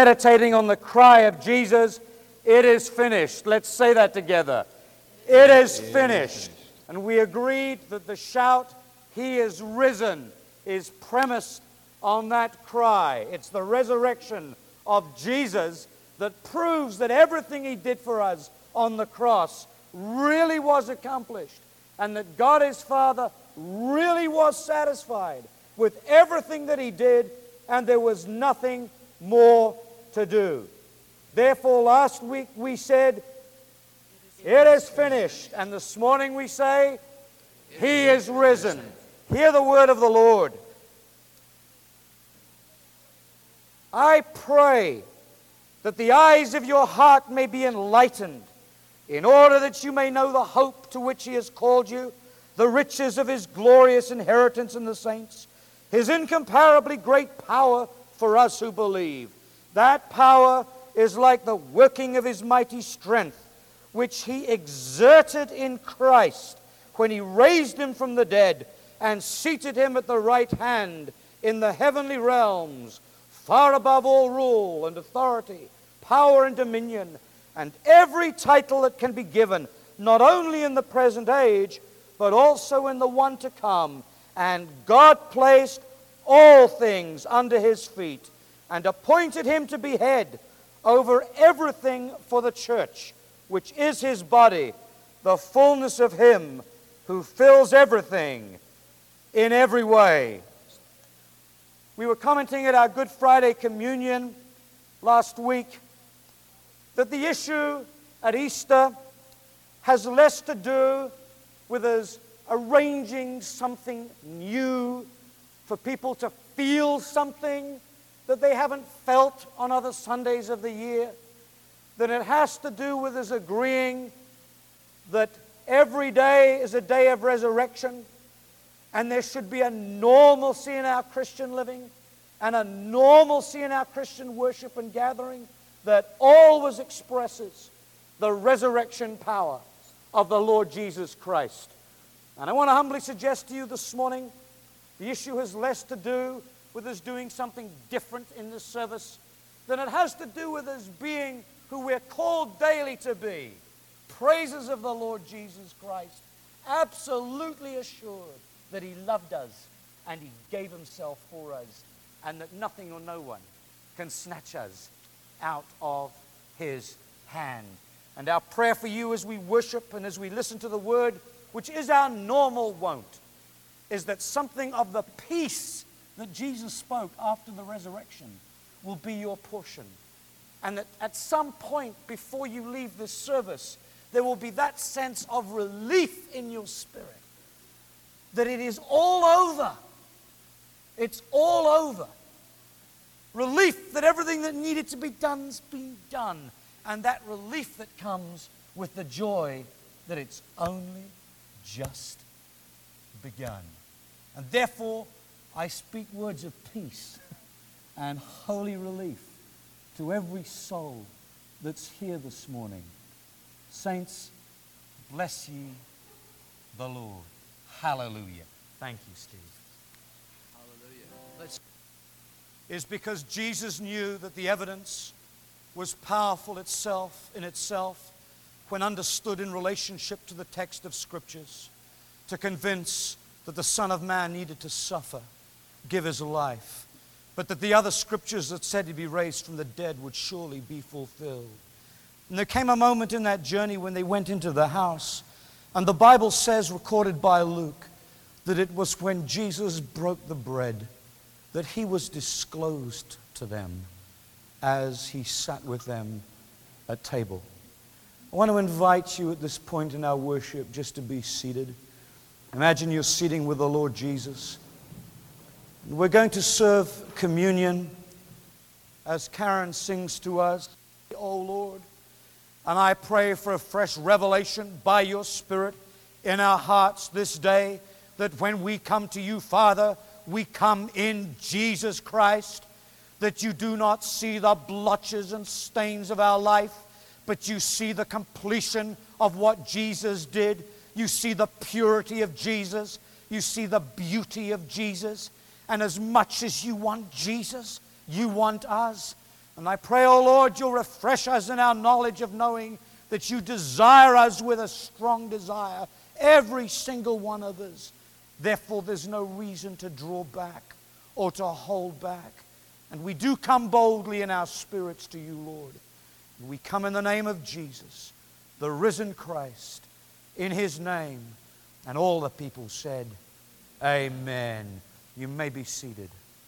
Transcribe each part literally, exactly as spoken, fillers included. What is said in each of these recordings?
Meditating on the cry of Jesus, "It is finished." Let's say that together. It is finished. And we agreed that the shout, "He is risen," is premised on that cry. It's the resurrection of Jesus that proves that everything He did for us on the cross really was accomplished, and that God His Father really was satisfied with everything that He did, and there was nothing more to do. Therefore, last week we said, "It is finished," and this morning we say, "He is risen." Hear the word of the Lord. I pray that the eyes of your heart may be enlightened, in order that you may know the hope to which He has called you, the riches of His glorious inheritance in the saints, His incomparably great power for us who believe. That power is like the working of His mighty strength, which He exerted in Christ when He raised Him from the dead and seated Him at the right hand in the heavenly realms, far above all rule and authority, power and dominion, and every title that can be given, not only in the present age, but also in the one to come. And God placed all things under His feet, and appointed Him to be head over everything for the church, which is His body, the fullness of Him who fills everything in every way. We were commenting at our Good Friday communion last week that the issue at Easter has less to do with us arranging something new for people to feel something that they haven't felt on other Sundays of the year, than it has to do with us agreeing that every day is a day of resurrection, and there should be a normalcy in our Christian living and a normalcy in our Christian worship and gathering that always expresses the resurrection power of the Lord Jesus Christ. And I want to humbly suggest to you this morning, the issue has less to do with us doing something different in this service than it has to do with us being who we're called daily to be. Praises of the Lord Jesus Christ, absolutely assured that He loved us and He gave Himself for us, and that nothing or no one can snatch us out of His hand. And our prayer for you as we worship and as we listen to the Word, which is our normal wont, is that something of the peace that Jesus spoke after the resurrection will be your portion. And that at some point before you leave this service, there will be that sense of relief in your spirit, that it is all over. It's all over. Relief that everything that needed to be done has been done. And that relief that comes with the joy that it's only just begun. And therefore, I speak words of peace and holy relief to every soul that's here this morning. Saints, bless ye the Lord. Hallelujah. Thank you, Steve. Hallelujah. Let's Is because Jesus knew that the evidence was powerful itself in itself when understood in relationship to the text of Scriptures, to convince that the Son of Man needed to suffer, give His life, but that the other Scriptures that said He'd be raised from the dead would surely be fulfilled. And there came a moment in that journey when they went into the house, and the Bible says, recorded by Luke, that it was when Jesus broke the bread that He was disclosed to them as He sat with them at table. I want to invite you at this point in our worship just to be seated. Imagine you're sitting with the Lord Jesus. We're going to serve communion as Karen sings to us, "O Lord." And I pray for a fresh revelation by your Spirit in our hearts this day, that when we come to you, Father, we come in Jesus Christ, that you do not see the blotches and stains of our life, but you see the completion of what Jesus did. You see the purity of Jesus. You see the beauty of Jesus. And as much as you want Jesus, you want us. And I pray, O Lord, you'll refresh us in our knowledge of knowing that you desire us with a strong desire, every single one of us. Therefore, there's no reason to draw back or to hold back. And we do come boldly in our spirits to you, Lord. And we come in the name of Jesus, the risen Christ, in his name. And all the people said, amen. You may be seated.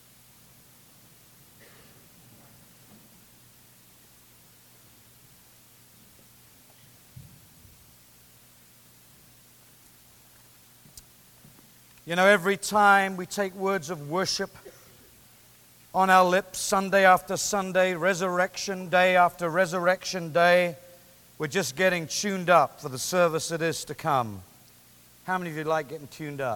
You know, every time we take words of worship on our lips, Sunday after Sunday, resurrection day after resurrection day, we're just getting tuned up for the service that is to come. How many of you like getting tuned up?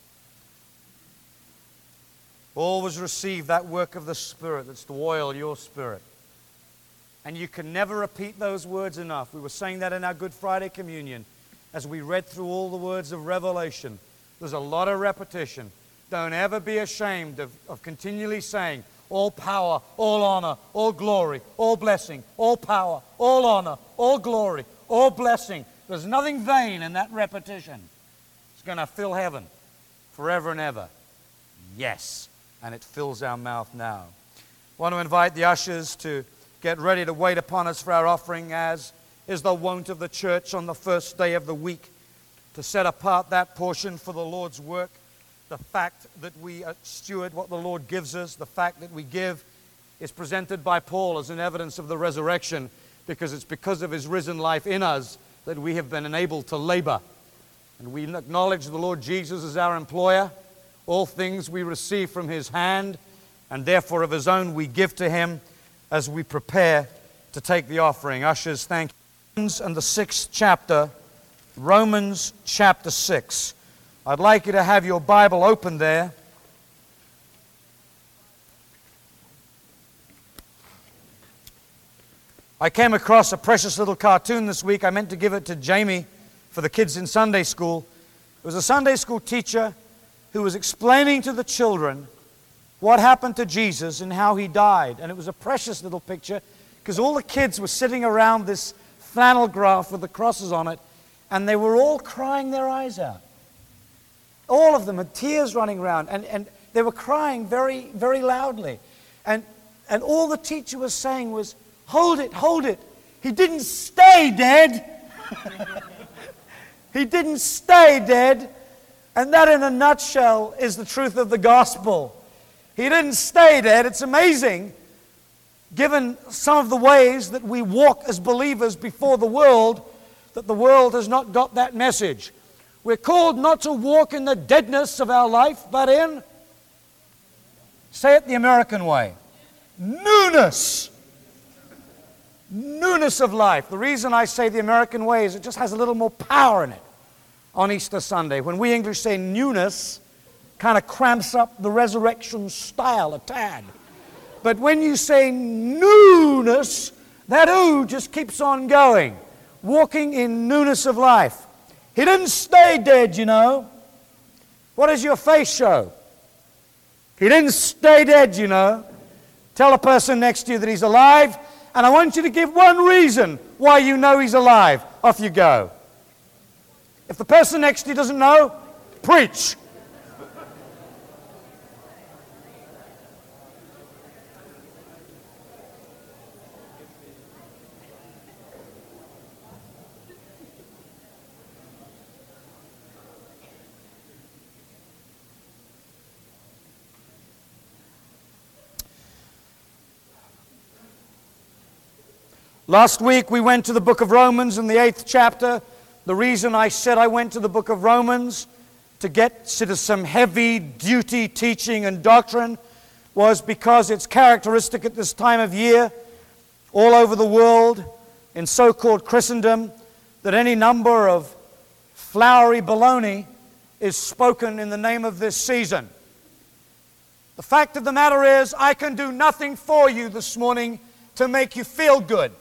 Always receive that work of the Spirit that's to oil your spirit. And you can never repeat those words enough. We were saying that in our Good Friday communion as we read through all the words of Revelation. There's a lot of repetition. Don't ever be ashamed of, of continually saying, all power, all honor, all glory, all blessing, all power, all honor, all glory, all blessing. There's nothing vain in that repetition. It's going to fill heaven forever and ever. Yes, and it fills our mouth now. I want to invite the ushers to get ready to wait upon us for our offering, as is the wont of the church on the first day of the week, to set apart that portion for the Lord's work. The fact that we steward what the Lord gives us, the fact that we give, is presented by Paul as an evidence of the resurrection, because it's because of his risen life in us that we have been enabled to labor. And we acknowledge the Lord Jesus as our employer. All things we receive from his hand, and therefore of his own we give to him as we prepare to take the offering. Ushers, thank you. And the sixth chapter, Romans chapter six. I'd like you to have your Bible open there. I came across a precious little cartoon this week. I meant to give it to Jamie for the kids in Sunday school. It was a Sunday school teacher who was explaining to the children what happened to Jesus and how he died. And it was a precious little picture because all the kids were sitting around this flannel graph with the crosses on it, and they were all crying their eyes out. All of them had tears running around, and, and they were crying very, very loudly. And, and all the teacher was saying was, hold it, hold it. He didn't stay dead. He didn't stay dead. And that, in a nutshell, is the truth of the gospel. He didn't stay dead. It's amazing, given some of the ways that we walk as believers before the world, that the world has not got that message. We're called not to walk in the deadness of our life, but in, say it the American way, newness. Newness of life. The reason I say the American way is it just has a little more power in it on Easter Sunday. When we English say newness, kind of cramps up the resurrection style a tad. But when you say newness, that ooh just keeps on going. Walking in newness of life. He didn't stay dead, you know. What does your face show? He didn't stay dead, you know. Tell a person next to you that he's alive, and I want you to give one reason why you know he's alive. Off you go. If the person next to you doesn't know, preach. Last week we went to the book of Romans in the eighth chapter. The reason I said I went to the book of Romans to get to some heavy duty teaching and doctrine was because it's characteristic at this time of year all over the world in so-called Christendom that any number of flowery baloney is spoken in the name of this season. The fact of the matter is, I can do nothing for you this morning to make you feel good.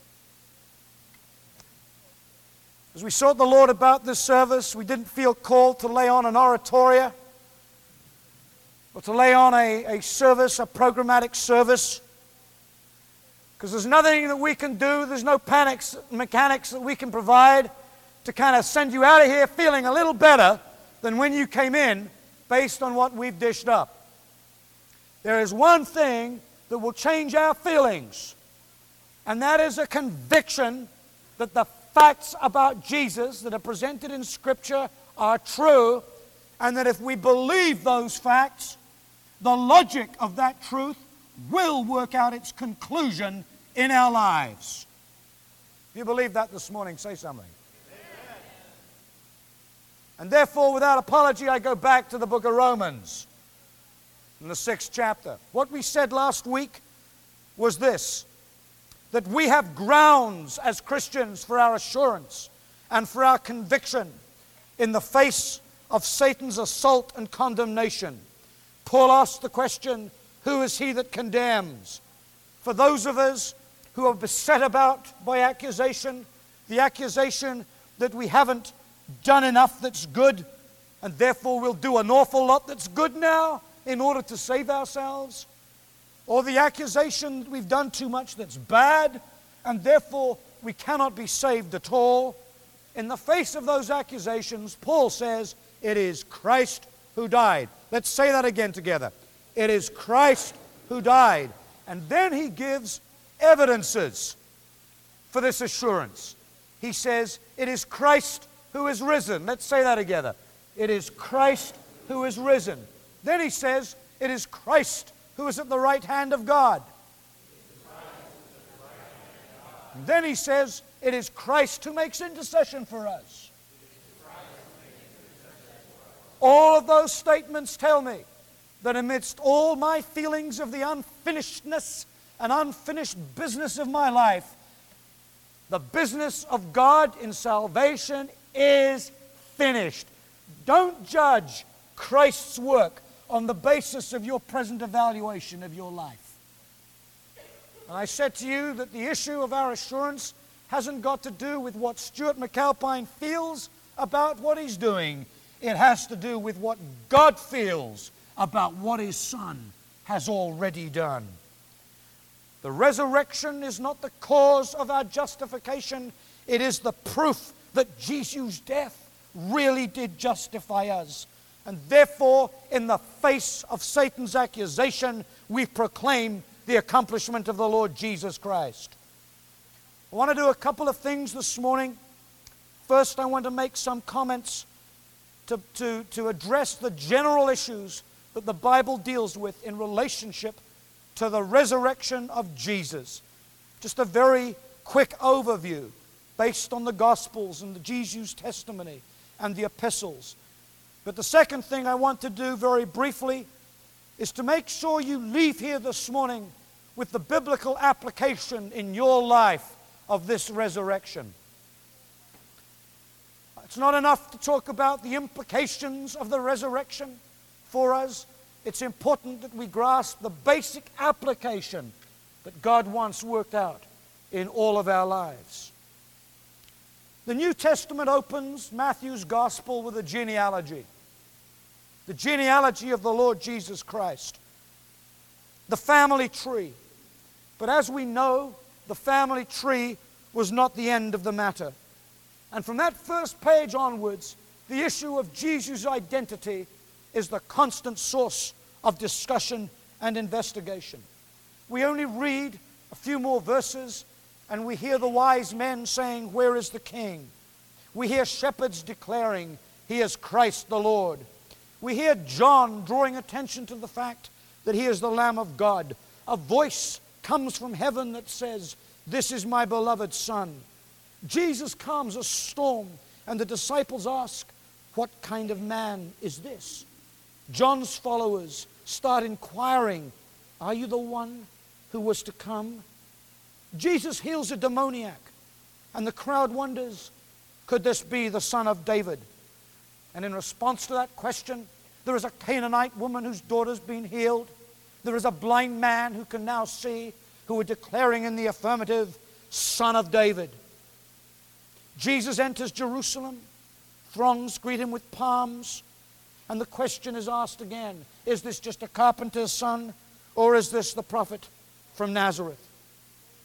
As we sought the Lord about this service, we didn't feel called to lay on an oratoria or to lay on a, a service, a programmatic service. Because there's nothing that we can do, there's no panics, mechanics that we can provide to kind of send you out of here feeling a little better than when you came in based on what we've dished up. There is one thing that will change our feelings, and that is a conviction that the facts about Jesus that are presented in Scripture are true, and that if we believe those facts, the logic of that truth will work out its conclusion in our lives. If you believe that this morning, say something. Amen. And therefore, without apology, I go back to the book of Romans in the sixth chapter. What we said last week was this, that we have grounds as Christians for our assurance and for our conviction in the face of Satan's assault and condemnation. Paul asked the question, who is he that condemns? For those of us who are beset about by accusation, the accusation that we haven't done enough that's good, and therefore we'll do an awful lot that's good now in order to save ourselves, or the accusation that we've done too much that's bad, and therefore we cannot be saved at all. In the face of those accusations, Paul says, it is Christ who died. Let's say that again together. It is Christ who died. And then he gives evidences for this assurance. He says, it is Christ who is risen. Let's say that together. It is Christ who is risen. Then he says, it is Christ who is at the right hand of God. And then he says, it is Christ who makes intercession for us. All of those statements tell me that amidst all my feelings of the unfinishedness and unfinished business of my life, the business of God in salvation is finished. Don't judge Christ's work on the basis of your present evaluation of your life. And I said to you that the issue of our assurance hasn't got to do with what Stuart McAlpine feels about what he's doing. It has to do with what God feels about what His Son has already done. The resurrection is not the cause of our justification. It is the proof that Jesus' death really did justify us. And therefore, in the face of Satan's accusation, we proclaim the accomplishment of the Lord Jesus Christ. I want to do a couple of things this morning. First, I want to make some comments to, to, to address the general issues that the Bible deals with in relationship to the resurrection of Jesus. Just a very quick overview based on the Gospels and the Jesus testimony and the epistles. But the second thing I want to do very briefly is to make sure you leave here this morning with the biblical application in your life of this resurrection. It's not enough to talk about the implications of the resurrection for us. It's important that we grasp the basic application that God wants worked out in all of our lives. The New Testament opens Matthew's Gospel with a genealogy. The genealogy of the Lord Jesus Christ. The family tree. But as we know, the family tree was not the end of the matter. And from that first page onwards, the issue of Jesus' identity is the constant source of discussion and investigation. We only read a few more verses and we hear the wise men saying, "Where is the king?" We hear shepherds declaring, "He is Christ the Lord." We hear John drawing attention to the fact that he is the Lamb of God. A voice comes from heaven that says, "This is my beloved Son." Jesus calms a storm, and the disciples ask, "What kind of man is this?" John's followers start inquiring, "Are you the one who was to come?" Jesus heals a demoniac, and the crowd wonders, could this be the Son of David? And in response to that question, there is a Canaanite woman whose daughter's been healed. There is a blind man who can now see, who are declaring in the affirmative, "Son of David." Jesus enters Jerusalem. Throngs greet him with palms. And the question is asked again, is this just a carpenter's son, or is this the prophet from Nazareth?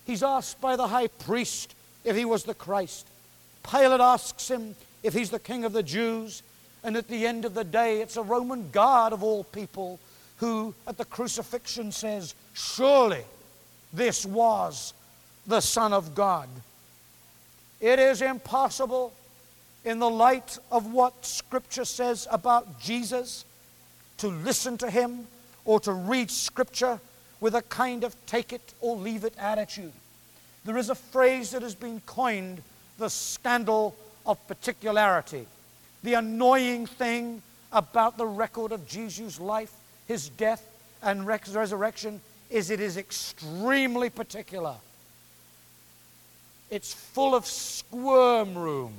He's asked by the high priest if he was the Christ. Pilate asks him if he's the king of the Jews. And at the end of the day, it's a Roman guard of all people who, at the crucifixion, says, surely this was the Son of God. It is impossible, in the light of what Scripture says about Jesus, to listen to him or to read Scripture with a kind of take it or leave it attitude. There is a phrase that has been coined, the scandal of particularity. The annoying thing about the record of Jesus' life, his death and resurrection, is it is extremely particular. It's full of squirm room.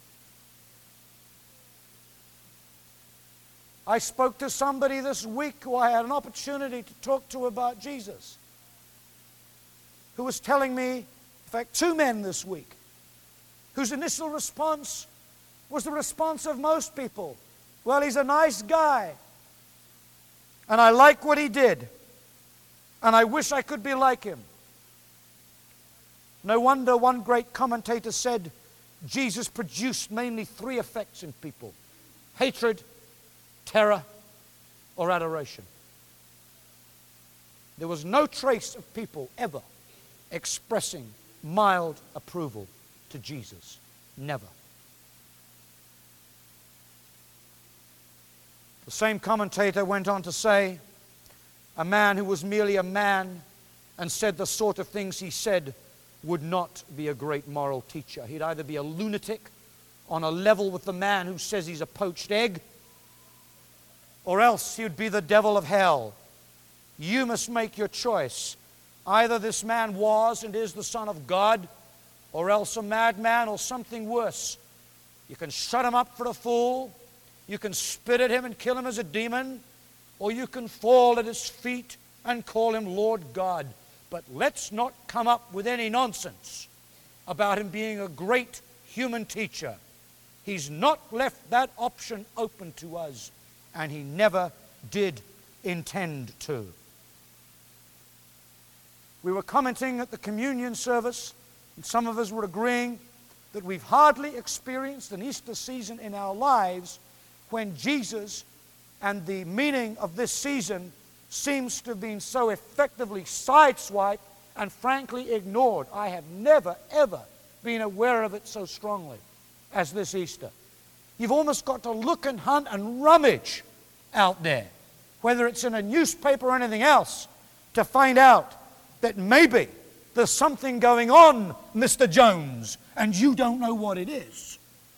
I spoke to somebody this week who I had an opportunity to talk to about Jesus, who was telling me, in fact, two men this week, whose initial response was the response of most people. Well, he's a nice guy, and I like what he did, and I wish I could be like him. No wonder one great commentator said Jesus produced mainly three effects in people: hatred, terror, or adoration. There was no trace of people ever expressing mild approval to Jesus. Never. The same commentator went on to say, a man who was merely a man and said the sort of things he said would not be a great moral teacher. He'd either be a lunatic on a level with the man who says he's a poached egg, or else he would be the devil of hell. You must make your choice. Either this man was and is the Son of God, or else a madman or something worse. You can shut him up for a fool, you can spit at him and kill him as a demon, or you can fall at his feet and call him Lord God. But let's not come up with any nonsense about him being a great human teacher. He's not left that option open to us, and he never did intend to. We were commenting at the communion service, and some of us were agreeing that we've hardly experienced an Easter season in our lives when Jesus and the meaning of this season seems to have been so effectively sideswiped and frankly ignored. I have never, ever been aware of it so strongly as this Easter. You've almost got to look and hunt and rummage out there, whether it's in a newspaper or anything else, to find out that maybe there's something going on, Mister Jones, and you don't know what it is.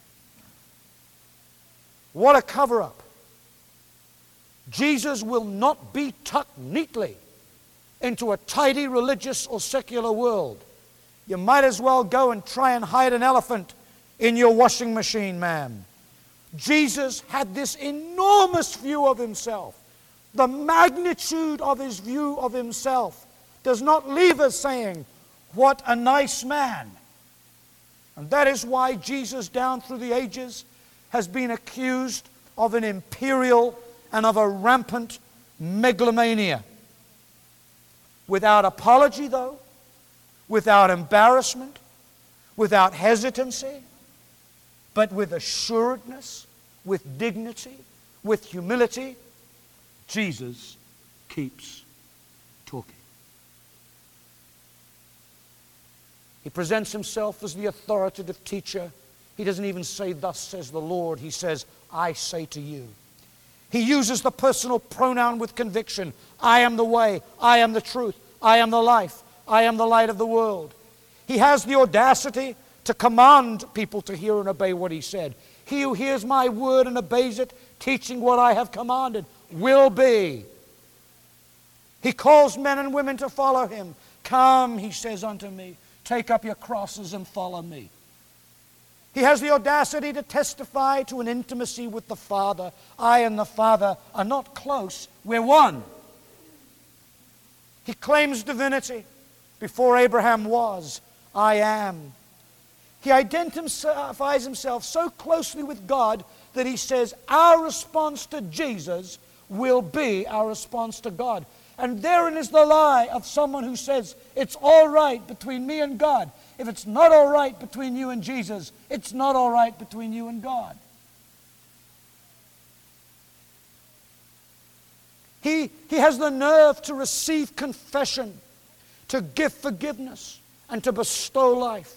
What a cover-up. Jesus will not be tucked neatly into a tidy religious or secular world. You might as well go and try and hide an elephant in your washing machine, ma'am. Jesus had this enormous view of himself. The magnitude of his view of himself does not leave us saying, what a nice man. And that is why Jesus, down through the ages, has been accused of an imperial and of a rampant megalomania. Without apology, though, without embarrassment, without hesitancy, but with assuredness, with dignity, with humility, Jesus keeps talking. He presents himself as the authoritative teacher. He doesn't even say, thus says the Lord. He says, I say to you. He uses the personal pronoun with conviction. I am the way. I am the truth. I am the life. I am the light of the world. He has the audacity to command people to hear and obey what he said. He who hears my word and obeys it, teaching what I have commanded, will be. He calls men and women to follow him. Come, he says unto me, take up your crosses and follow me. He has the audacity to testify to an intimacy with the Father. I and the Father are not close, we're one. He claims divinity. Before Abraham was, I am. He identifies himself so closely with God that he says our response to Jesus will be our response to God. And therein is the lie of someone who says, it's all right between me and God. If it's not all right between you and Jesus, it's not all right between you and God. He, he has the nerve to receive confession, to give forgiveness, and to bestow life.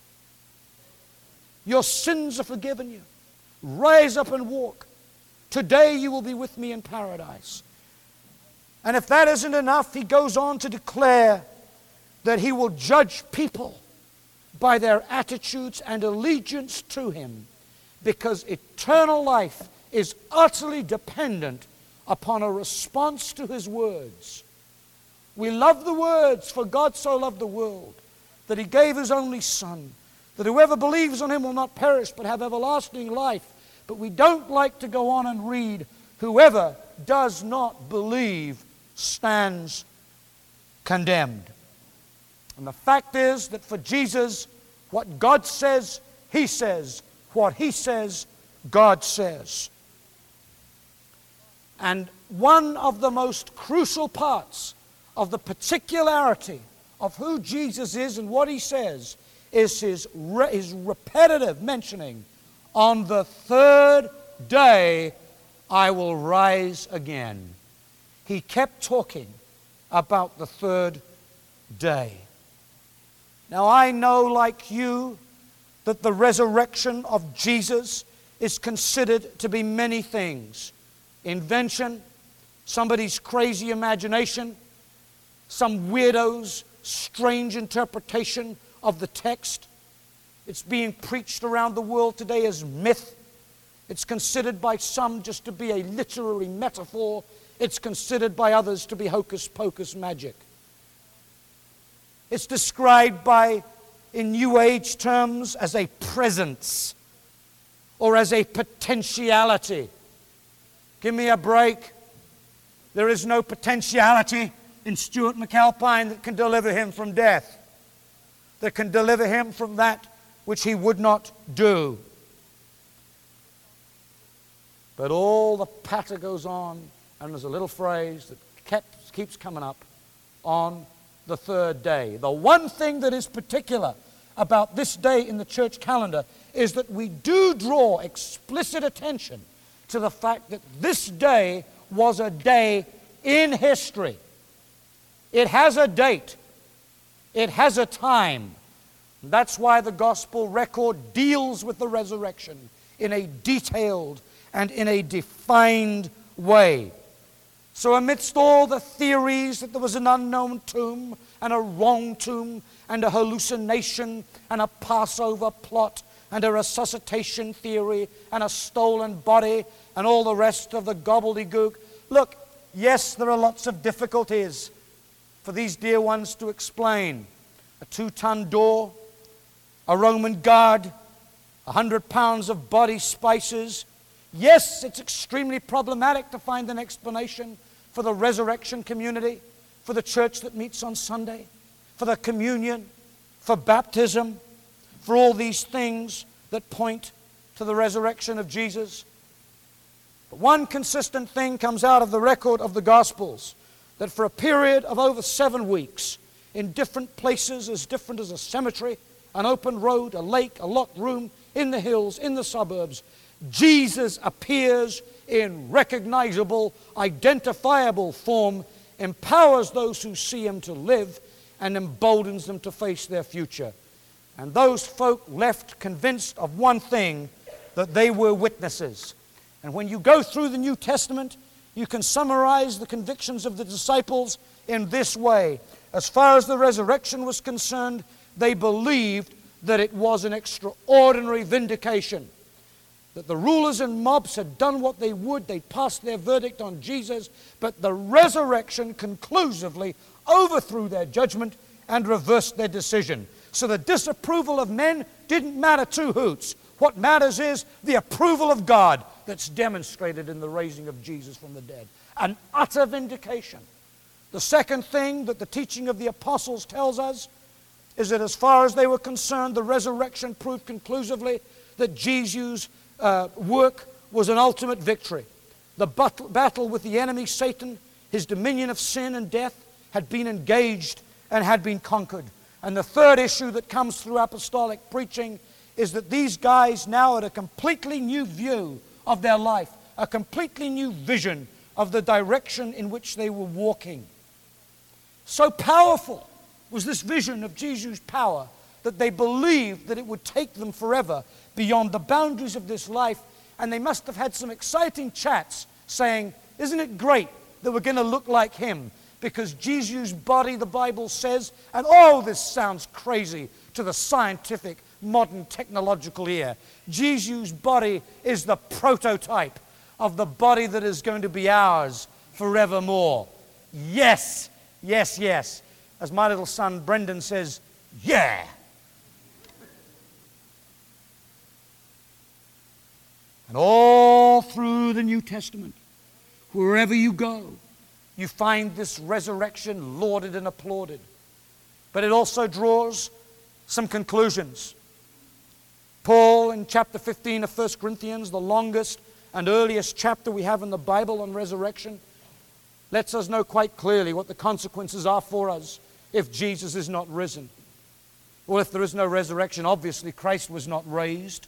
Your sins are forgiven you. Rise up and walk. Today you will be with me in paradise. And if that isn't enough, he goes on to declare that he will judge people by their attitudes and allegiance to him, because eternal life is utterly dependent upon a response to his words. We love the words, for God so loved the world that he gave his only Son, that whoever believes on him will not perish but have everlasting life. But we don't like to go on and read, whoever does not believe stands condemned. And the fact is that for Jesus, what God says, he says. What he says, God says. And one of the most crucial parts of the particularity of who Jesus is and what he says is his, re- his repetitive mentioning, on the third day I will rise again. He kept talking about the third day. Now I know, like you, that the resurrection of Jesus is considered to be many things. Invention, somebody's crazy imagination, some weirdo's strange interpretation of the text. It's being preached around the world today as myth. It's considered by some just to be a literary metaphor. It's considered by others to be hocus pocus magic. It's described by, in New Age terms, as a presence or as a potentiality. Give me a break. There is no potentiality in Stuart McAlpine that can deliver him from death, that can deliver him from that which he would not do. But all the patter goes on, and there's a little phrase that kept, keeps coming up, on the third day. The one thing that is particular about this day in the church calendar is that we do draw explicit attention to the fact that this day was a day in history. It has a date. It has a time. That's why the gospel record deals with the resurrection in a detailed and in a defined way. So amidst all the theories that there was an unknown tomb and a wrong tomb and a hallucination and a Passover plot and a resuscitation theory and a stolen body and all the rest of the gobbledygook, look, yes, there are lots of difficulties for these dear ones to explain. A two-ton door, a Roman guard, a hundred pounds of body spices. Yes, it's extremely problematic to find an explanation for the resurrection community, for the church that meets on Sunday, for the communion, for baptism, for all these things that point to the resurrection of Jesus. But one consistent thing comes out of the record of the Gospels, that for a period of over seven weeks, in different places as different as a cemetery, an open road, a lake, a locked room, in the hills, in the suburbs, Jesus appears in recognizable, identifiable form, empowers those who see him to live, and emboldens them to face their future. And those folk left convinced of one thing, that they were witnesses. And when you go through the New Testament, you can summarize the convictions of the disciples in this way. As far as the resurrection was concerned, they believed that it was an extraordinary vindication. That the rulers and mobs had done what they would, they passed their verdict on Jesus, but the resurrection conclusively overthrew their judgment and reversed their decision. So the disapproval of men didn't matter two hoots. What matters is the approval of God that's demonstrated in the raising of Jesus from the dead. An utter vindication. The second thing that the teaching of the apostles tells us is that as far as they were concerned, the resurrection proved conclusively that Jesus' uh, work was an ultimate victory. The battle, battle with the enemy, Satan, His dominion of sin and death had been engaged and had been conquered. And the third issue that comes through apostolic preaching is that these guys now had a completely new view of their life, a completely new vision of the direction in which they were walking. So powerful was this vision of Jesus' power that they believed that it would take them forever beyond the boundaries of this life, and they must have had some exciting chats saying, isn't it great that we're going to look like Him? Because Jesus' body, the Bible says, and oh, this sounds crazy to the scientific, modern, technological ear. Jesus' body is the prototype of the body that is going to be ours forevermore. Yes, yes, yes. As my little son Brendan says, yeah. And all through the New Testament, wherever you go, you find this resurrection lauded and applauded. But it also draws some conclusions. Paul, in chapter fifteen of First Corinthians, the longest and earliest chapter we have in the Bible on resurrection, lets us know quite clearly what the consequences are for us if Jesus is not risen. Well, if there is no resurrection, obviously Christ was not raised.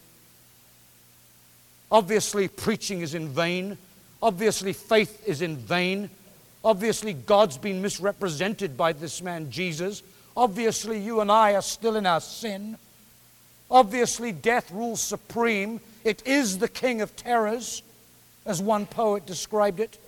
Obviously preaching is in vain. Obviously faith is in vain. Obviously God's been misrepresented by this man Jesus. Obviously you and I are still in our sin. Obviously death rules supreme. It is the king of terrors, as one poet described it.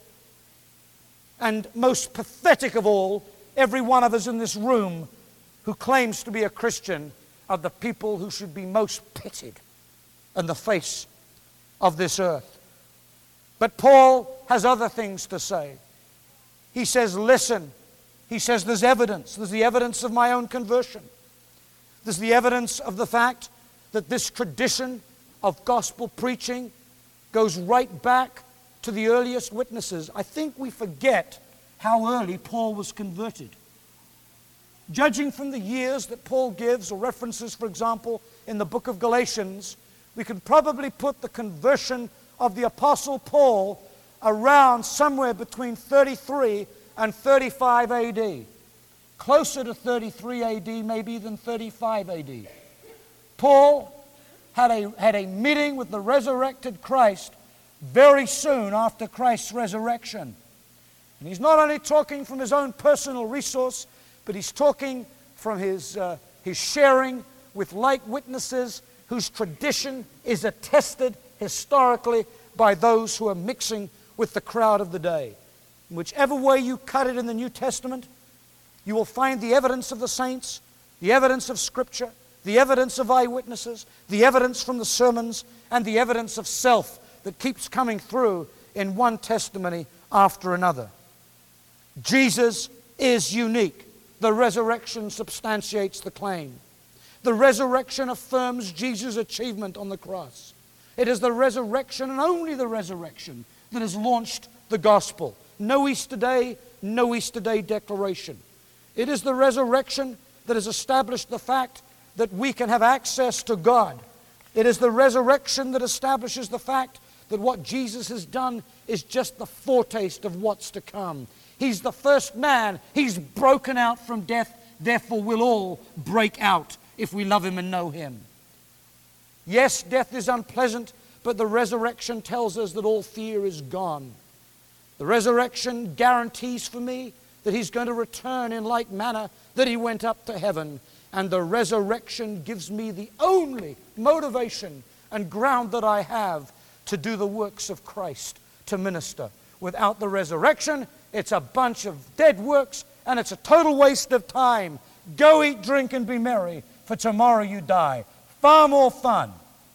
And most pathetic of all, every one of us in this room who claims to be a Christian are the people who should be most pitied on the face of this earth. But Paul has other things to say. He says, listen. He says, there's evidence. There's the evidence of my own conversion. There's the evidence of the fact that this tradition of gospel preaching goes right back to the earliest witnesses. I think we forget how early Paul was converted. Judging from the years that Paul gives, or references, for example, in the book of Galatians, we could probably put the conversion of the Apostle Paul around somewhere between thirty-three and thirty-five A D. Closer to thirty-three A D maybe than thirty-five A D. Paul had a, had a meeting with the resurrected Christ very soon after Christ's resurrection. And he's not only talking from his own personal resource, but he's talking from his, uh, his sharing with like witnesses whose tradition is attested historically by those who are mixing with the crowd of the day. In whichever way you cut it in the New Testament, you will find the evidence of the saints, the evidence of Scripture, the evidence of eyewitnesses, the evidence from the sermons, and the evidence of self that keeps coming through in one testimony after another. Jesus is unique. The resurrection substantiates the claim. The resurrection affirms Jesus' achievement on the cross. It is the resurrection, and only the resurrection, that has launched the gospel. No Easter Day, no Easter Day declaration. It is the resurrection that has established the fact that we can have access to God. It is the resurrection that establishes the fact that what Jesus has done is just the foretaste of what's to come. He's the first man. He's broken out from death. Therefore, we'll all break out if we love Him and know Him. Yes, death is unpleasant, but the resurrection tells us that all fear is gone. The resurrection guarantees for me that He's going to return in like manner that He went up to heaven. And the resurrection gives me the only motivation and ground that I have to do the works of Christ, to minister. Without the resurrection, it's a bunch of dead works, and it's a total waste of time. Go eat, drink, and be merry, for tomorrow you die. Far more fun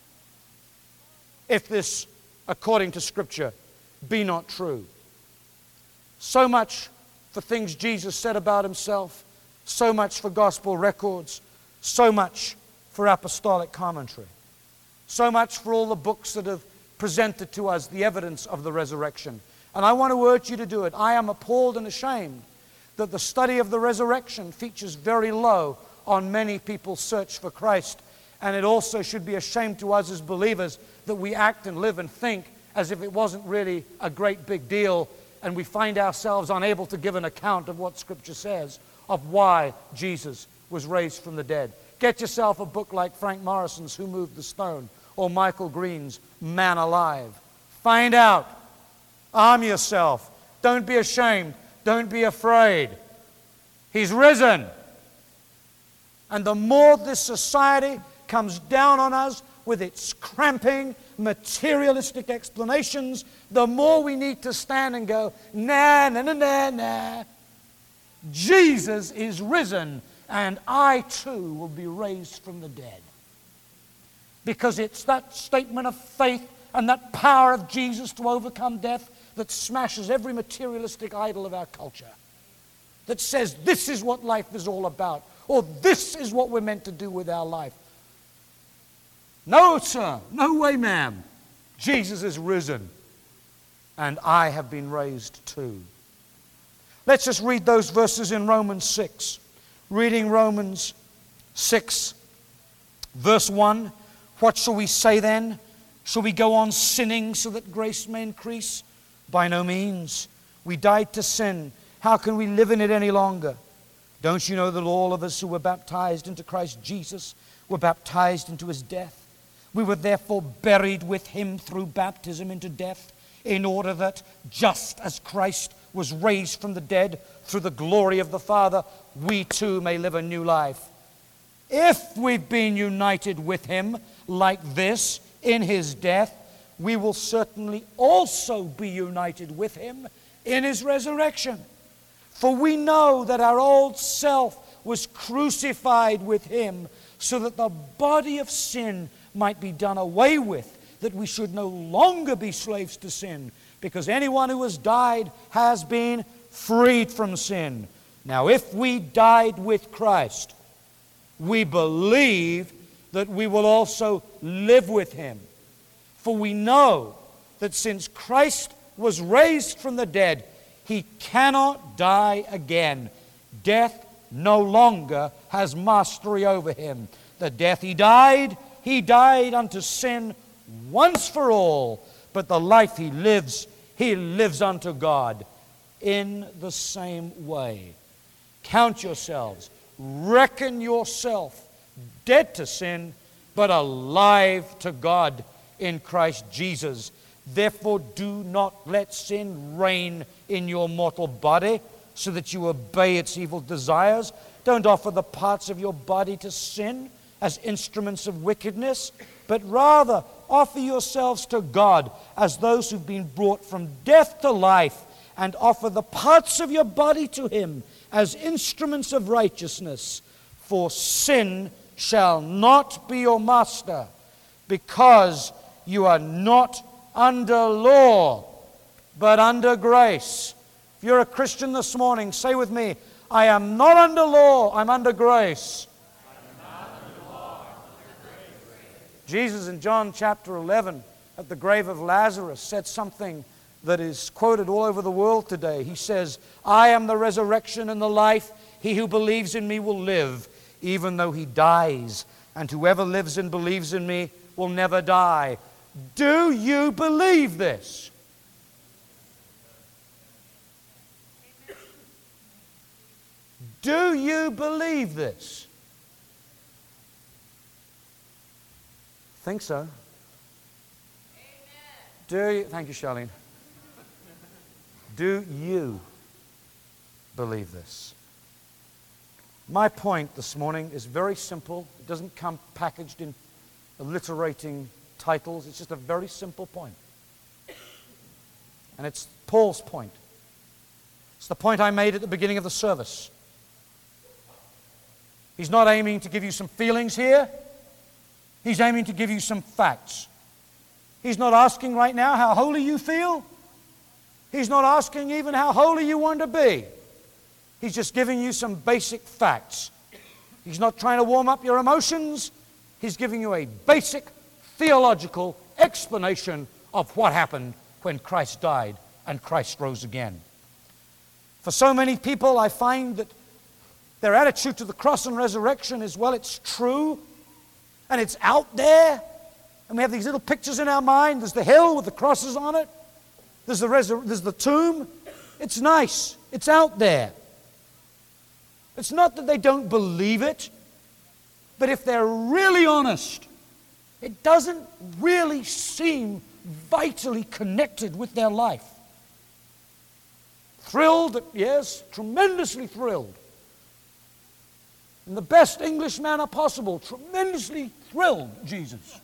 if this, according to Scripture, be not true. So much for things Jesus said about Himself, so much for gospel records, so much for apostolic commentary, so much for all the books that have presented to us the evidence of the resurrection. And I want to urge you to do it. I am appalled and ashamed that the study of the resurrection features very low on many people's search for Christ. And it also should be a shame to us as believers that we act and live and think as if it wasn't really a great big deal, and we find ourselves unable to give an account of what Scripture says of why Jesus was raised from the dead. Get yourself a book like Frank Morrison's Who Moved the Stone or Michael Green's Man Alive. Find out. Arm yourself. Don't be ashamed. Don't be afraid. He's risen. And the more this society comes down on us with its cramping, materialistic explanations, the more we need to stand and go, nah, nah, nah, nah, nah. Jesus is risen, and I too will be raised from the dead. Because it's that statement of faith and that power of Jesus to overcome death that smashes every materialistic idol of our culture. That says this is what life is all about, or this is what we're meant to do with our life. No, sir. No way, ma'am. Jesus is risen, and I have been raised too. Let's just read those verses in Romans six. Reading Romans six, verse one. What shall we say then? Shall we go on sinning so that grace may increase? By no means. We died to sin. How can we live in it any longer? Don't you know that all of us who were baptized into Christ Jesus were baptized into his death? We were therefore buried with him through baptism into death, in order that, just as Christ was raised from the dead through the glory of the Father, we too may live a new life. If we've been united with him like this in his death, we will certainly also be united with him in his resurrection. For we know that our old self was crucified with him, so that the body of sin might be done away with, that we should no longer be slaves to sin, because anyone who has died has been freed from sin. Now, if we died with Christ, we believe that we will also live with him. For we know that since Christ was raised from the dead, he cannot die again. Death no longer has mastery over him. The death he died, he died unto sin once for all, but the life he lives, he lives unto God in the same way. Count yourselves, reckon yourself dead to sin, but alive to God in Christ Jesus. Therefore do not let sin reign in your mortal body, so that you obey its evil desires. Don't offer the parts of your body to sin as instruments of wickedness, but rather offer yourselves to God as those who've been brought from death to life, and offer the parts of your body to him as instruments of righteousness. For sin shall not be your master, because you are not under law, but under grace. If you're a Christian this morning, say with me, I am not under law, I'm under grace. Jesus in John chapter eleven at the grave of Lazarus said something that is quoted all over the world today. He says, I am the resurrection and the life. He who believes in me will live, even though he dies. And whoever lives and believes in me will never die. Do you believe this? Do you believe this? Think so. Amen. Do you? Thank you, Charlene. Do you believe this? My point this morning is very simple. It doesn't come packaged in alliterating titles. It's just a very simple point. And it's Paul's point. It's the point I made at the beginning of the service. He's not aiming to give you some feelings here. He's aiming to give you some facts. He's not asking right now how holy you feel. He's not asking even how holy you want to be. He's just giving you some basic facts. He's not trying to warm up your emotions. He's giving you a basic theological explanation of what happened when Christ died and Christ rose again. For so many people, I find that their attitude to the cross and resurrection is, well, it's true, and it's out there, and we have these little pictures in our mind. There's the hill with the crosses on it. There's the, resur- there's the tomb. It's nice. It's out there. It's not that they don't believe it, but if they're really honest, it doesn't really seem vitally connected with their life. Thrilled, yes, tremendously thrilled. In the best English manner possible, tremendously thrilled, Jesus.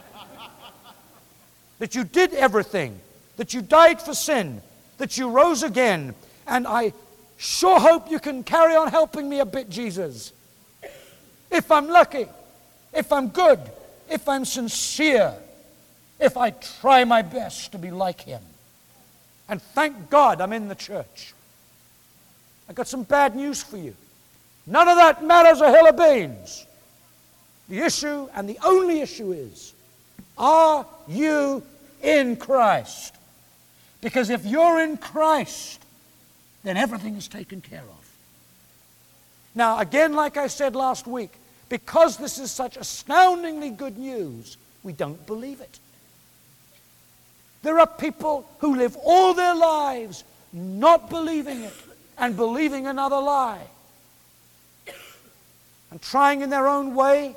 That you did everything, that you died for sin, that you rose again, and I sure hope you can carry on helping me a bit, Jesus. If I'm lucky, if I'm good, if I'm sincere, if I try my best to be like Him. And thank God I'm in the church. I've got some bad news for you. None of that matters a hill of beans. The issue, and the only issue is, are you in Christ? Because if you're in Christ, then everything is taken care of. Now, again, like I said last week, because this is such astoundingly good news, we don't believe it. There are people who live all their lives not believing it and believing another lie and trying in their own way.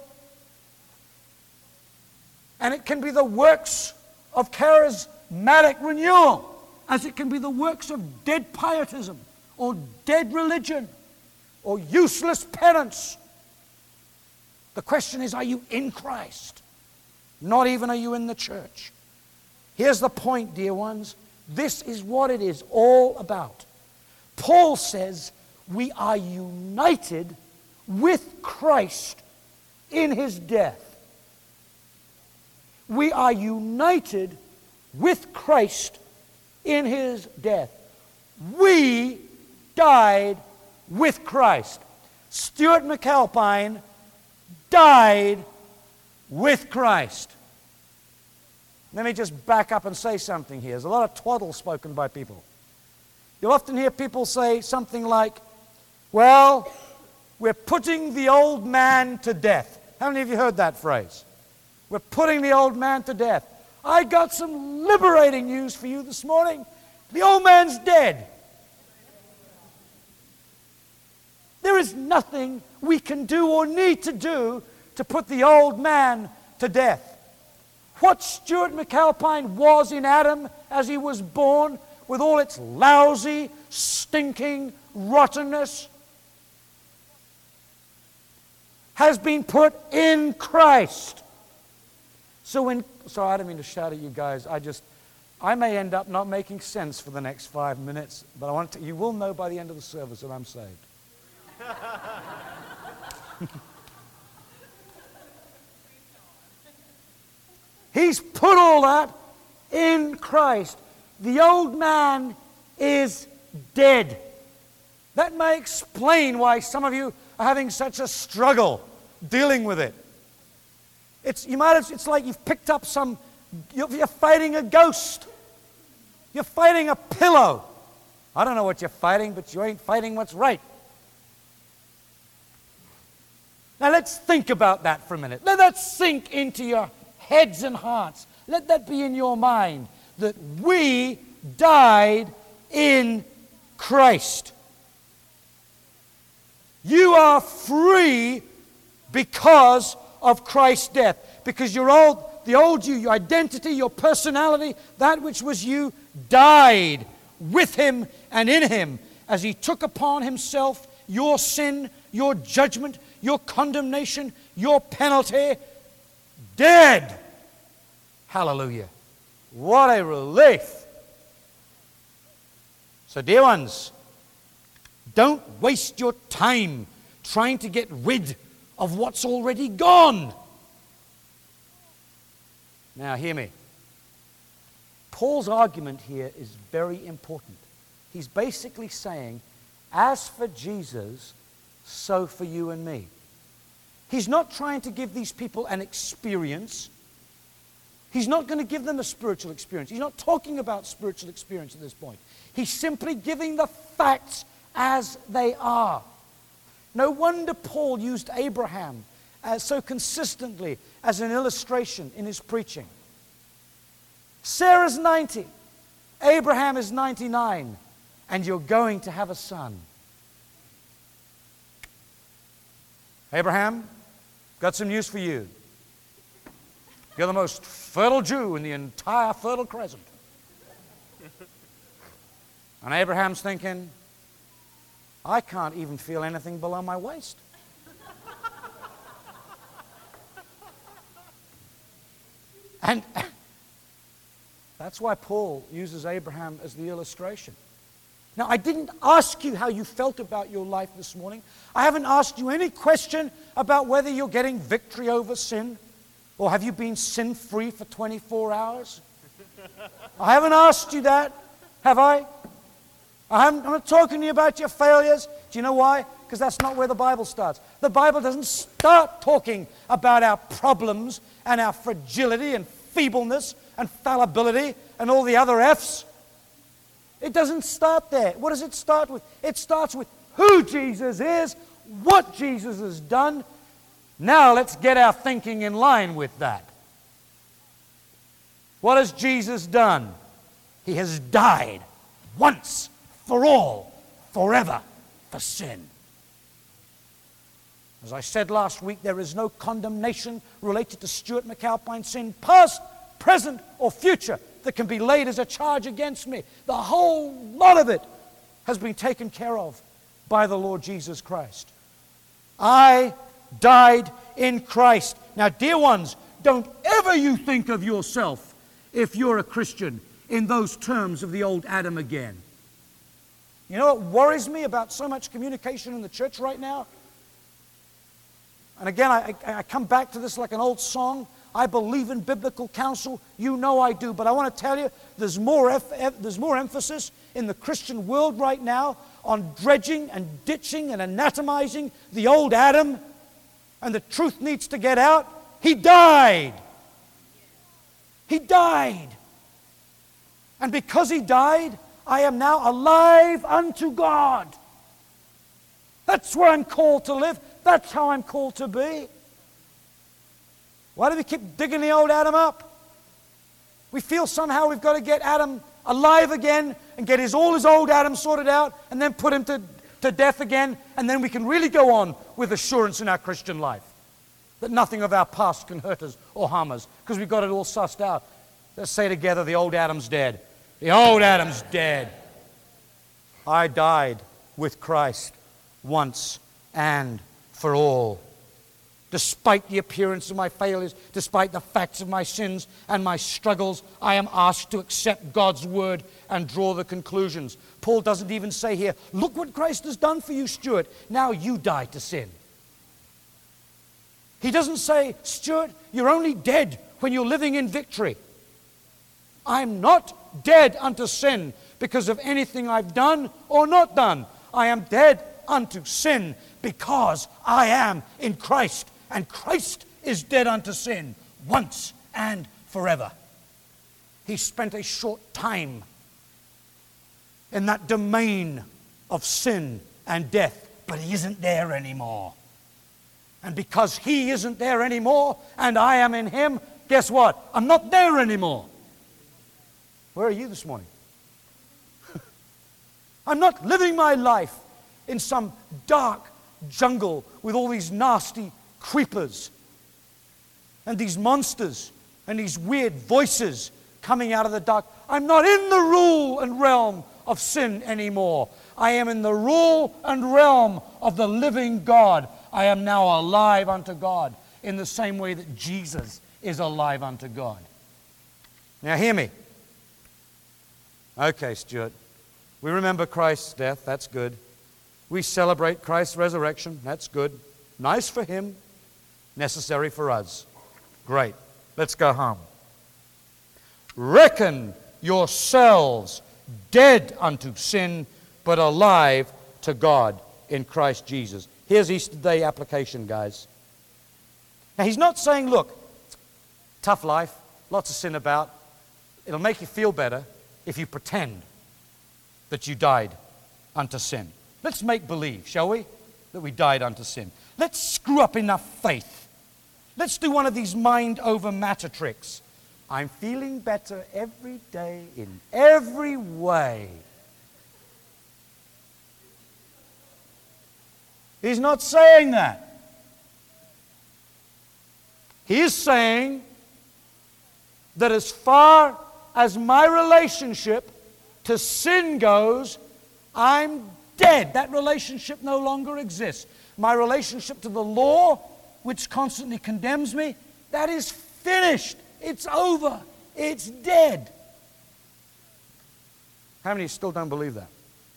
And it can be the works of charismatic renewal, as it can be the works of dead pietism or dead religion or useless penance. The question is, are you in Christ? Not even are you in the church. Here's the point, dear ones. This is what it is all about. Paul says we are united with Christ in His death. We are united with Christ in His death. We died with Christ. Stuart McAlpine died with Christ. Let me just back up and say something here. There's a lot of twaddle spoken by people. You'll often hear people say something like, well, we're putting the old man to death. How many of you heard that phrase? We're putting the old man to death. I got some liberating news for you this morning. The old man's dead. There is nothing we can do or need to do to put the old man to death. What Stuart McAlpine was in Adam as he was born, with all its lousy, stinking rottenness, has been put in Christ. So when, sorry, I don't mean to shout at you guys. I just, I may end up not making sense for the next five minutes, but I want to, you will know by the end of the service that I'm saved. He's put all that in Christ. The old man is dead. That may explain why some of you are having such a struggle dealing with it. It's, you might have, it's like you've picked up some, you're, you're fighting a ghost. You're fighting a pillow. I don't know what you're fighting, but you ain't fighting what's right. Now let's think about that for a minute. Let that sink into your heads and hearts. Let that be in your mind, that we died in Christ. You are free because of Christ's death. Because your old, the old you, your identity, your personality, that which was you, died with Him and in Him as He took upon Himself your sin, your judgment, your condemnation, your penalty. Dead. Hallelujah. What a relief. So, dear ones, don't waste your time trying to get rid of what's already gone. Now, hear me. Paul's argument here is very important. He's basically saying, as for Jesus, so for you and me. He's not trying to give these people an experience. He's not going to give them a spiritual experience. He's not talking about spiritual experience at this point. He's simply giving the facts as they are. No wonder Paul used Abraham as so consistently as an illustration in his preaching. Sarah's ninety. Abraham is ninety-nine. and you're going to have a son. Abraham, got some news for you. You're the most fertile Jew in the entire Fertile Crescent. And Abraham's thinking, I can't even feel anything below my waist. And that's why Paul uses Abraham as the illustration. Now, I didn't ask you how you felt about your life this morning. I haven't asked you any question about whether you're getting victory over sin, or have you been sin-free for twenty-four hours? I haven't asked you that, have I? I haven't, I'm not talking to you about your failures. Do you know why? Because that's not where the Bible starts. The Bible doesn't start talking about our problems and our fragility and feebleness and fallibility and all the other F's. It doesn't start there. What does it start with? It starts with who Jesus is, what Jesus has done. Now let's get our thinking in line with that. What has Jesus done? He has died once for all, forever, for sin. As I said last week, there is no condemnation related to Stuart McAlpine's sin, past, present, or future, that can be laid as a charge against me. The whole lot of it has been taken care of by the Lord Jesus Christ. I died in Christ. Now, dear ones, don't ever you think of yourself, if you're a Christian, in those terms of the old Adam again. You know what worries me about so much communication in the church right now? And again, I, I come back to this like an old song. I believe in biblical counsel. You know I do. But I want to tell you, there's more, eff- eff- there's more emphasis in the Christian world right now on dredging and ditching and anatomizing the old Adam. And the truth needs to get out. He died. He died. And because he died, I am now alive unto God. That's where I'm called to live. That's how I'm called to be. Why do we keep digging the old Adam up? We feel somehow we've got to get Adam alive again and get his, all his old Adam sorted out and then put him to, to death again, and then we can really go on with assurance in our Christian life that nothing of our past can hurt us or harm us because we've got it all sussed out. Let's say together, the old Adam's dead. The old Adam's dead. I died with Christ once and for all. Despite the appearance of my failures, despite the facts of my sins and my struggles, I am asked to accept God's word and draw the conclusions. Paul doesn't even say here, look what Christ has done for you, Stuart. Now you die to sin. He doesn't say, Stuart, you're only dead when you're living in victory. I'm not dead unto sin because of anything I've done or not done. I am dead unto sin because I am in Christ. And Christ is dead unto sin once and forever. He spent a short time in that domain of sin and death, but he isn't there anymore. And because he isn't there anymore and I am in him, guess what? I'm not there anymore. Where are you this morning? I'm not living my life in some dark jungle with all these nasty creepers and these monsters and these weird voices coming out of the dark. I'm not in the rule and realm of sin anymore. I am in the rule and realm of the living God. I am now alive unto God in the same way that Jesus is alive unto God. Now hear me. Okay, Stuart. We remember Christ's death. That's good. We celebrate Christ's resurrection. That's good. Nice for him. Necessary for us. Great. Let's go home. Reckon yourselves dead unto sin, but alive to God in Christ Jesus. Here's Easter Day application, guys. Now, he's not saying, look, tough life, lots of sin about. It'll make you feel better if you pretend that you died unto sin. Let's make believe, shall we, that we died unto sin. Let's screw up enough faith. Let's do one of these mind over matter tricks. I'm feeling better every day in every way. He's not saying that. He is saying that as far as my relationship to sin goes, I'm dead. That relationship no longer exists. My relationship to the law, which constantly condemns me, that is finished. It's over. It's dead. How many still don't believe that?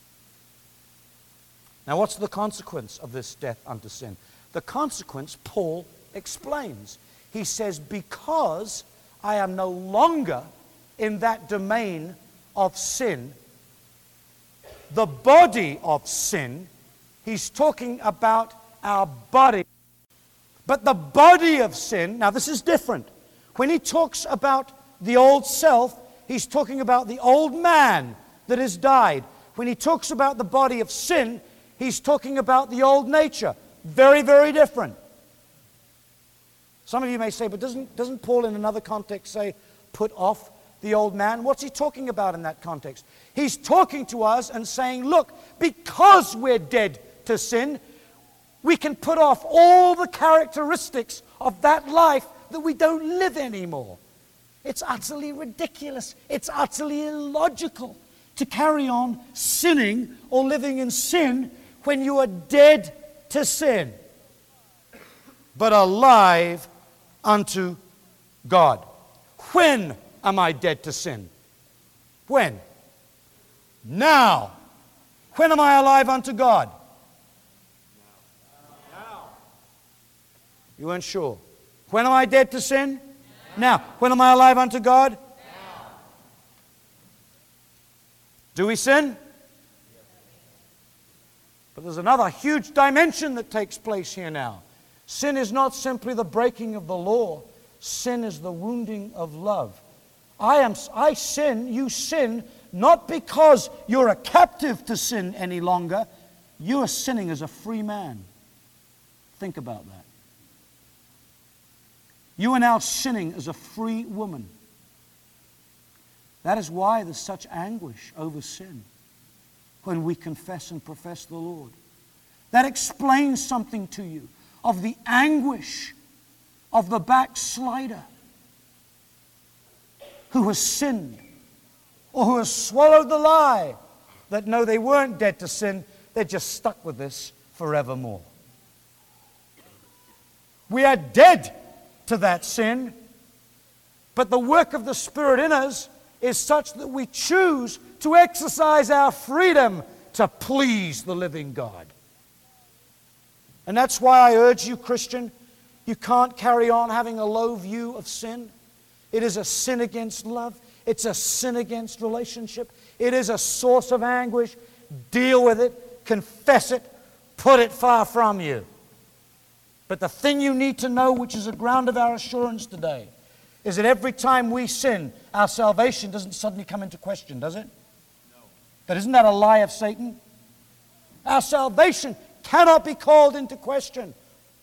Now, what's the consequence of this death unto sin? The consequence, Paul explains. He says, because I am no longer in that domain of sin, the body of sin, he's talking about our body. But the body of sin, now this is different. When he talks about the old self, he's talking about the old man that has died. When he talks about the body of sin, he's talking about the old nature. Very, very different. Some of you may say, but doesn't, doesn't Paul in another context say, put off the old man? What's he talking about in that context? He's talking to us and saying, look, because we're dead to sin, we can put off all the characteristics of that life that we don't live anymore. It's utterly ridiculous. It's utterly illogical to carry on sinning or living in sin when you are dead to sin, but alive unto God. When am I dead to sin? When? Now. When am I alive unto God? Now. You weren't sure. When am I dead to sin? Now. Now. When am I alive unto God? Now. Do we sin? But there's another huge dimension that takes place here now. Sin is not simply the breaking of the law. Sin is the wounding of love. I am, I sin, you sin, not because you're a captive to sin any longer. You are sinning as a free man. Think about that. You are now sinning as a free woman. That is why there's such anguish over sin when we confess and profess the Lord. That explains something to you of the anguish of the backslider who has sinned or who has swallowed the lie that no, they weren't dead to sin, they're just stuck with this forevermore. We are dead to that sin, but the work of the Spirit in us is such that we choose to exercise our freedom to please the living God. And that's why I urge you, Christian, you can't carry on having a low view of sin. It is a sin against love. It's a sin against relationship. It is a source of anguish. Deal with it. Confess it. Put it far from you. But the thing you need to know, which is a ground of our assurance today, is that every time we sin, our salvation doesn't suddenly come into question, does it? No. But isn't that a lie of Satan? Our salvation cannot be called into question.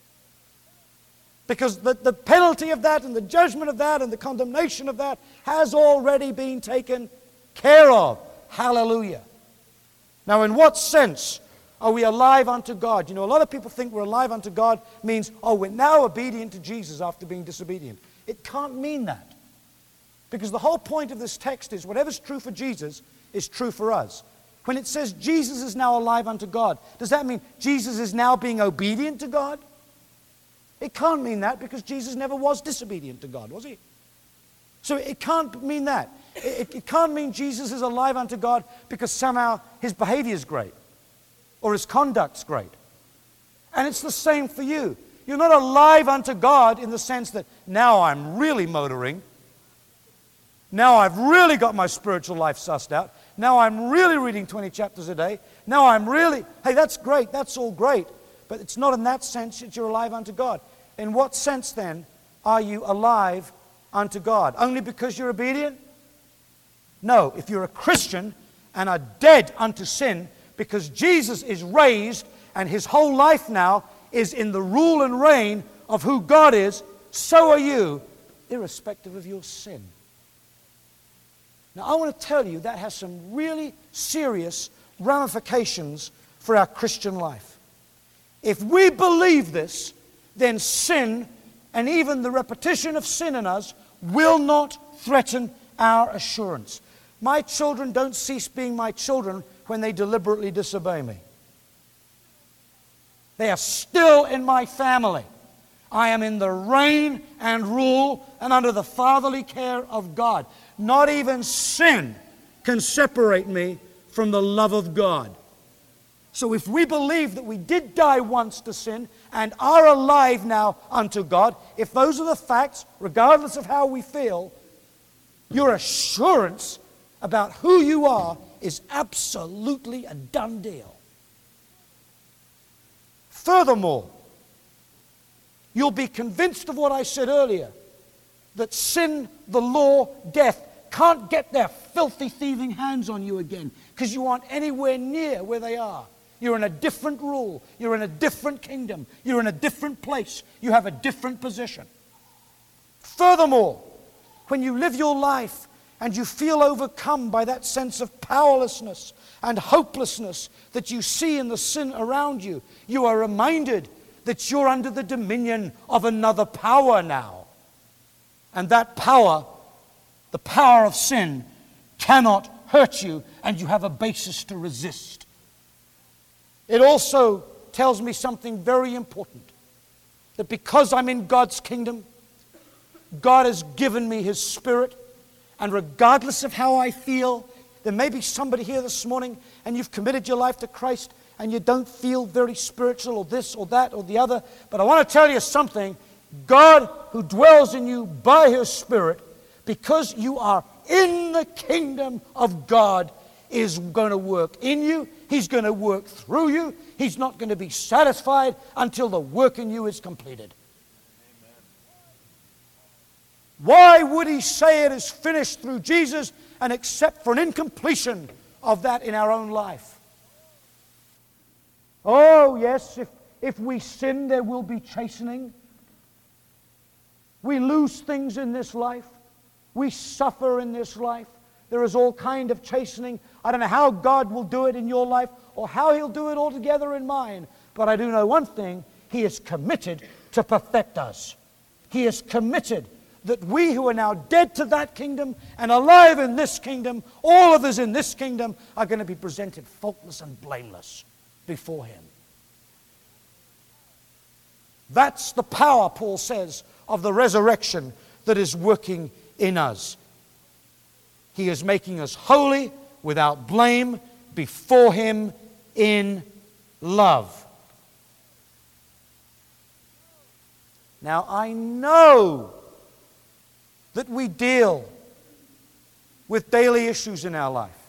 Because the, the penalty of that and the judgment of that and the condemnation of that has already been taken care of. Hallelujah. Now, in what sense are we alive unto God? You know, a lot of people think we're alive unto God means, oh, we're now obedient to Jesus after being disobedient. It can't mean that. Because the whole point of this text is whatever's true for Jesus is true for us. When it says Jesus is now alive unto God, does that mean Jesus is now being obedient to God? It can't mean that because Jesus never was disobedient to God, was he? So it can't mean that. It, it can't mean Jesus is alive unto God because somehow his behavior is great or his conduct's great. And it's the same for you. You're not alive unto God in the sense that now I'm really motoring. Now I've really got my spiritual life sussed out. Now I'm really reading twenty chapters a day. Now I'm really, hey, that's great. That's all great. But it's not in that sense that you're alive unto God. In what sense, then, are you alive unto God? Only because you're obedient? No. If you're a Christian and are dead unto sin because Jesus is raised and his whole life now is in the rule and reign of who God is, so are you, irrespective of your sin. Now, I want to tell you that has some really serious ramifications for our Christian life. If we believe this, then sin, and even the repetition of sin in us, will not threaten our assurance. My children don't cease being my children when they deliberately disobey me. They are still in my family. I am in the reign and rule and under the fatherly care of God. Not even sin can separate me from the love of God. So if we believe that we did die once to sin and are alive now unto God, if those are the facts, regardless of how we feel, your assurance about who you are is absolutely a done deal. Furthermore, you'll be convinced of what I said earlier, that sin, the law, death can't get their filthy, thieving hands on you again because you aren't anywhere near where they are. You're in a different rule. You're in a different kingdom. You're in a different place. You have a different position. Furthermore, when you live your life and you feel overcome by that sense of powerlessness and hopelessness that you see in the sin around you, you are reminded that you're under the dominion of another power now. And that power, the power of sin, cannot hurt you, and you have a basis to resist. It also tells me something very important, that because I'm in God's kingdom, God has given me His Spirit, and regardless of how I feel, there may be somebody here this morning and you've committed your life to Christ and you don't feel very spiritual or this or that or the other, but I want to tell you something. God, who dwells in you by His Spirit, because you are in the kingdom of God, is going to work in you. He's going to work through you. He's not going to be satisfied until the work in you is completed. Amen. Why would He say it is finished through Jesus and except for an incompletion of that in our own life? Oh, yes, if, if we sin, there will be chastening. We lose things in this life. We suffer in this life. There is all kind of chastening. I don't know how God will do it in your life or how He'll do it altogether in mine. But I do know one thing. He is committed to perfect us. He is committed that we who are now dead to that kingdom and alive in this kingdom, all of us in this kingdom, are going to be presented faultless and blameless before Him. That's the power, Paul says, of the resurrection that is working in us. He is making us holy, without blame, before Him in love. Now, I know that we deal with daily issues in our life.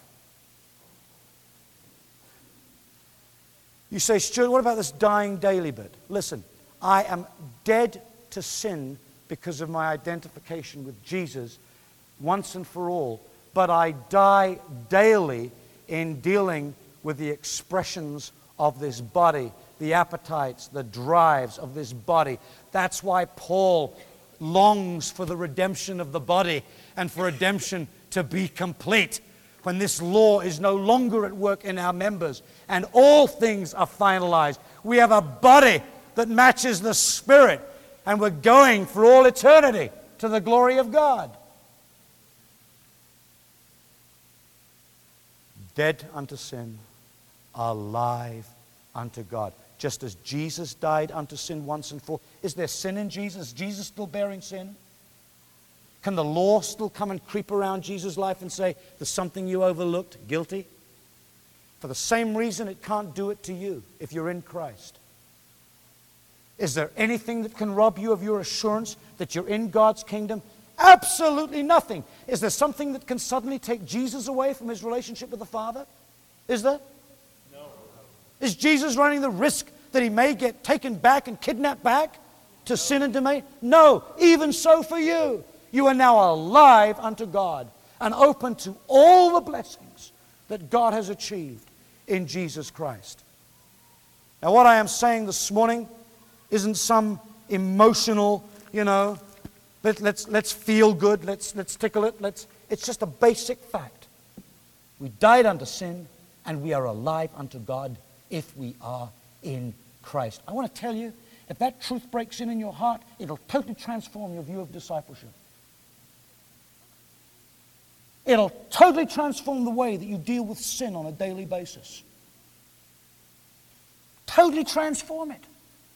You say, Stuart, what about this dying daily bit? Listen, I am dead to sin because of my identification with Jesus once and for all. But I die daily in dealing with the expressions of this body, the appetites, the drives of this body. That's why Paul longs for the redemption of the body and for redemption to be complete, when this law is no longer at work in our members and all things are finalized. We have a body that matches the Spirit, and we're going for all eternity to the glory of God. Dead unto sin, alive unto God. Just as Jesus died unto sin once and for all. Is there sin in Jesus? Is Jesus still bearing sin? Can the law still come and creep around Jesus' life and say, there's something you overlooked, guilty? For the same reason it can't do it to you if you're in Christ. Is there anything that can rob you of your assurance that you're in God's kingdom? Absolutely nothing. Is there something that can suddenly take Jesus away from His relationship with the Father? Is there? No. Is Jesus running the risk that He may get taken back and kidnapped back to no. sin and to me? No. Even so for you. You are now alive unto God and open to all the blessings that God has achieved in Jesus Christ. Now, what I am saying this morning isn't some emotional, you know, Let, let's, let's feel good, let's, let's tickle it. Let's, it's just a basic fact. We died unto sin, and we are alive unto God if we are in Christ. I want to tell you, if that truth breaks in in your heart, it'll totally transform your view of discipleship. It'll totally transform the way that you deal with sin on a daily basis. Totally transform it.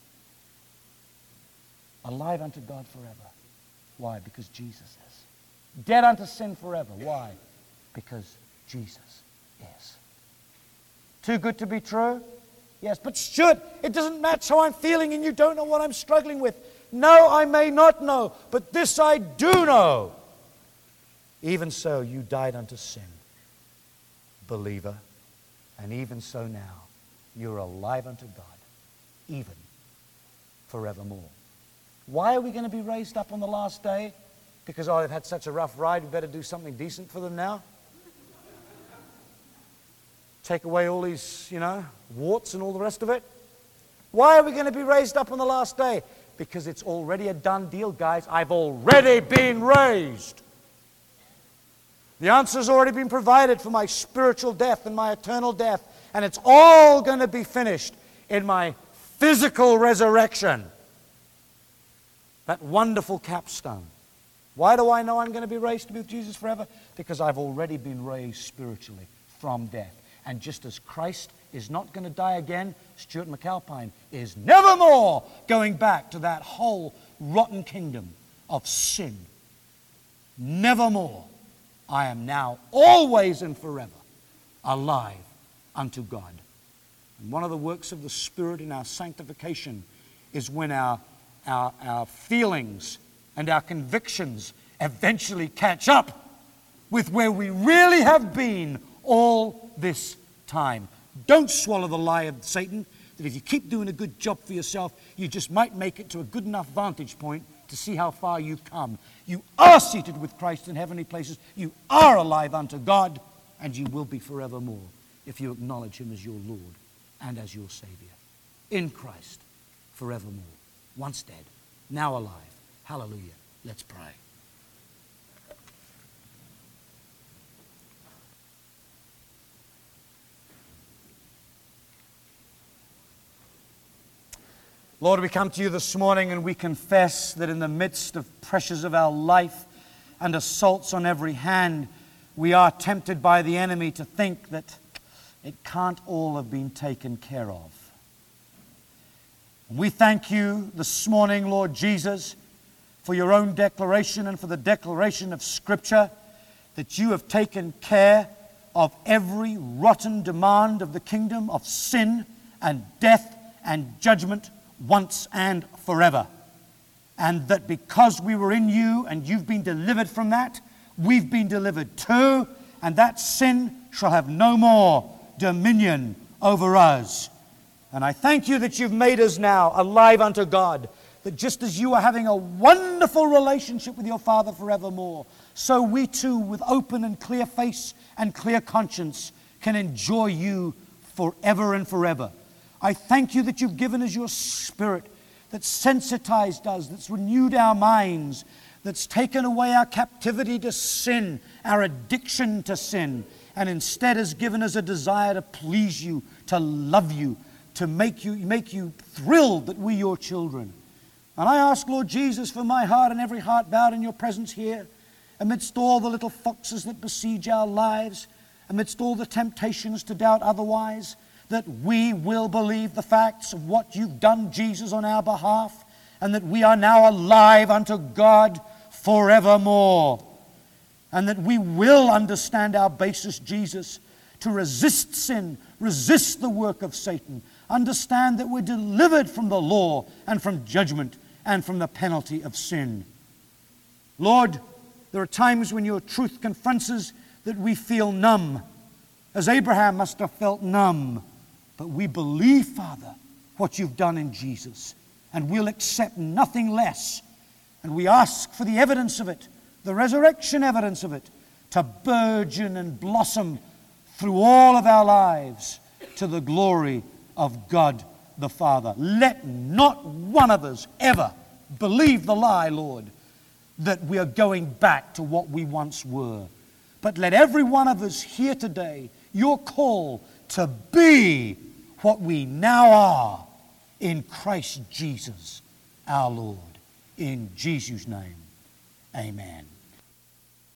Alive unto God forever. Why? Because Jesus is. Dead unto sin forever. Why? Because Jesus is. Too good to be true? Yes, but Stuart, it doesn't match how I'm feeling and you don't know what I'm struggling with. No, I may not know, but this I do know. Even so, you died unto sin, believer, and even so now, you're alive unto God, even forevermore. Why are we going to be raised up on the last day? Because, oh, they've had such a rough ride, we better do something decent for them now? Take away all these, you know, warts and all the rest of it? Why are we going to be raised up on the last day? Because it's already a done deal, guys. I've already been raised. The answer's already been provided for my spiritual death and my eternal death, and it's all going to be finished in my physical resurrection. That wonderful capstone. Why do I know I'm going to be raised to be with Jesus forever? Because I've already been raised spiritually from death. And just as Christ is not going to die again, Stuart McAlpine is nevermore going back to that whole rotten kingdom of sin. Nevermore. I am now always and forever alive unto God. And one of the works of the Spirit in our sanctification is when our, our, our feelings and our convictions eventually catch up with where we really have been all this time. Don't swallow the lie of Satan that if you keep doing a good job for yourself, you just might make it to a good enough vantage point to see how far you've come. You are seated with Christ in heavenly places. You are alive unto God, and you will be forevermore if you acknowledge Him as your Lord and as your Savior. In Christ, forevermore. Once dead, now alive. Hallelujah. Let's pray. Lord, we come to you this morning and we confess that in the midst of pressures of our life and assaults on every hand, we are tempted by the enemy to think that it can't all have been taken care of. We thank you this morning, Lord Jesus, for your own declaration and for the declaration of Scripture that you have taken care of every rotten demand of the kingdom of sin and death and judgment once and forever. And that because we were in you and you've been delivered from that, we've been delivered too, and that sin shall have no more dominion over us. And I thank you that you've made us now alive unto God, that just as you are having a wonderful relationship with your Father forevermore, so we too, with open and clear face and clear conscience, can enjoy you forever and forever. I thank you that you've given us your Spirit that's sensitized us, that's renewed our minds, that's taken away our captivity to sin, our addiction to sin, and instead has given us a desire to please you, to love you, to make you, make you thrilled that we're your children. And I ask, Lord Jesus, for my heart and every heart bowed in your presence here, amidst all the little foxes that besiege our lives, amidst all the temptations to doubt otherwise, that we will believe the facts of what you've done, Jesus, on our behalf, and that we are now alive unto God forevermore. And that we will understand our basis, Jesus, to resist sin, resist the work of Satan, understand that we're delivered from the law and from judgment and from the penalty of sin. Lord, there are times when your truth confronts us that we feel numb, as Abraham must have felt numb. But we believe, Father, what you've done in Jesus, and we'll accept nothing less. And we ask for the evidence of it, the resurrection evidence of it, to burgeon and blossom through all of our lives to the glory of God the Father. Let not one of us ever believe the lie, Lord, that we are going back to what we once were. But let every one of us hear today your call to be what we now are in Christ Jesus our Lord. In Jesus' name, amen.